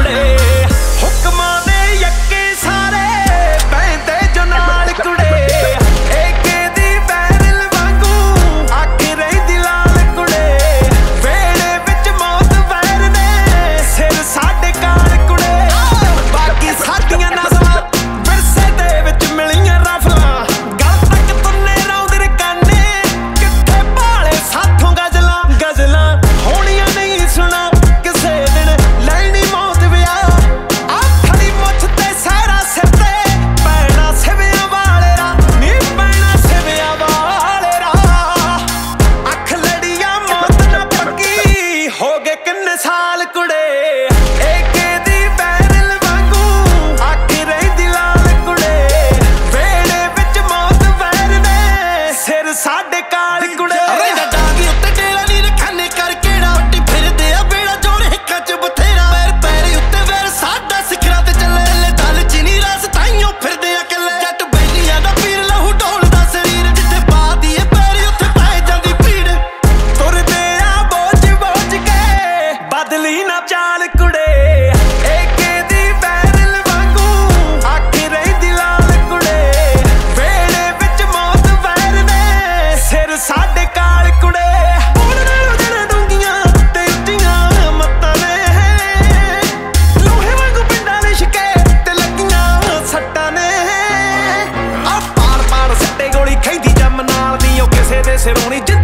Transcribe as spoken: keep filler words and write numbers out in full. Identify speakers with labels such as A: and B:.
A: कुड़े हुक्मां दे यक्के सारे पैंदे जो नाल कुड़े एके दी बैरल वांगू अख रहिंदी लाल कुड़े वेड़े विच मौत वैर ने सिर साडे काल कुड़े बाकी साडियां नज़मां विरसे दे विच मिलियां रफलां गल तक तुन्ने रौंदे काने कित्थे भाले साथों गजलां गजलां होणियां नहीं सुना किसे दिन लैनी मौत विया आ खड़ी मुछ ते सहरा सिर ते पैना सिवियां वाले रा नी पैना सिवियां वाले रा अख लड़िया मौत ना पक्की हो गए किन्ने साल कुड़े एके दी बैरल वांगू अख रहिंदी लाल कुड़े वेड़े विच मौत वैर ने सिर साडे काल कुड़े
B: डांगी उत्ते डेरा नी रखाने कर केड़ा वट्टी फिरदे आ बेड़ा जोड़ हिक्कां च बथेरा पैर पैरी उत्ते वैर साडा सिखरा ते चले ले दल चीनी रस ताइयों फिरदे आ कल्ले जट बैलियां दा पीर लहू ढोलदा शरीर जिथे पा दीए पैरी उत्थे पै जांदी भीड़
A: तुरदे आ बोझ बोझ के बदली ना चाल कुड़े एके दी बैरल वांगू अख रहिंदी लाल कुड़े वेड़े विच मौत वैर ने सिर साडे काल कुड़े बोल नालों जड़ डूंगियां ते उत्तियां मत्तां ने लोहे वांगू पिंडां लिशके ते लगियां सट्टां ने आ पार पार सट्टे गोली खैंदी जम नाल दी ओ किसे दे सिरों नी